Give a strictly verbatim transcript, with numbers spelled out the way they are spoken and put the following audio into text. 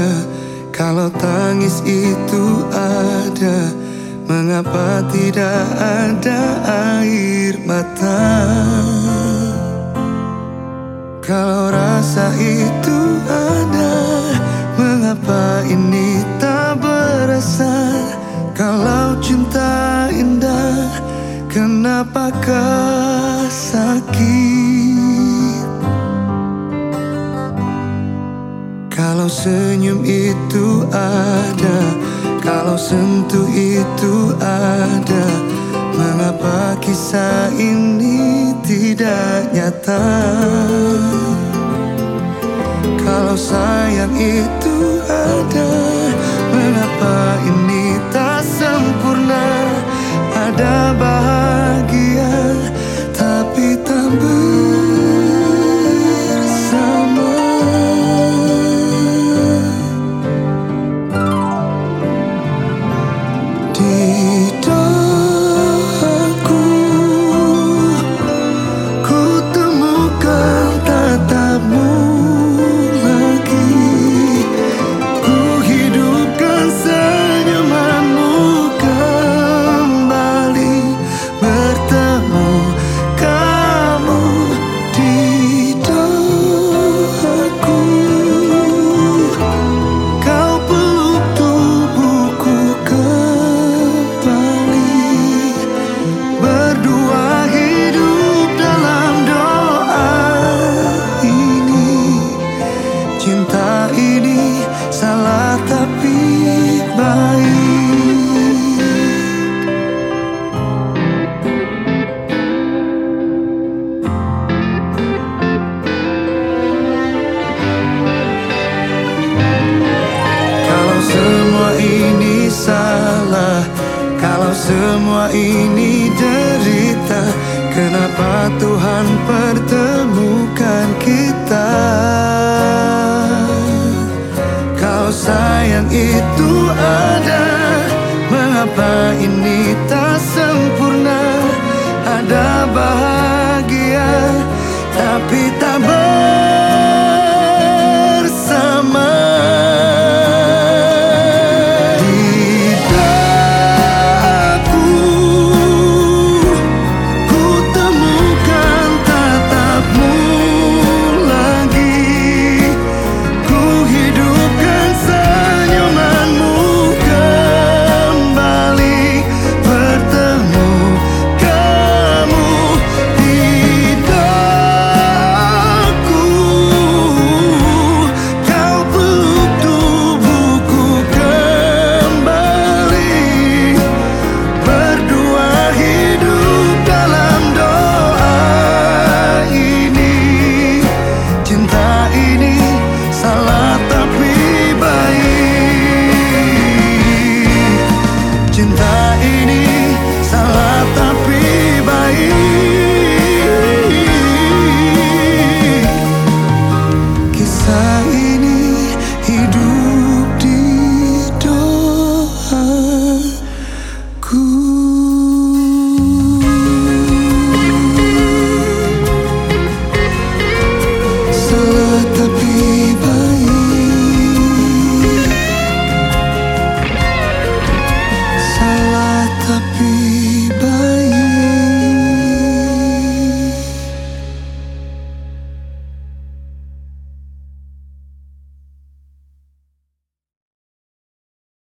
ada? Kalau tangis itu ada, mengapa tidak ada air mata? Kalau rasa itu ada, mengapa ini tak berasa? Kalau cinta indah, kenapakah sakit? Kalau senyum itu ada, kalau sentuh itu ada, mengapa kisah ini tidak nyata? Kalau sayang itu ada, mengapa ini tak sempurna? Ada bahagia tapi tak bersama. Di doaku ku temukan tatapmu lagi, ku hidupkan senyumanmu kembali, bertemu kamu di doaku. Kau peluk tubuhku kembali, berdua hidup dalam doa ini. Cinta ini salah tapi baik. Kalau semua ini salah, kalau semua ini derita, kenapa Tuhan pertemukan kita? Kalau sayang itu ada, mengapa ini tak sempurna? Ada bahagia tapi tak ber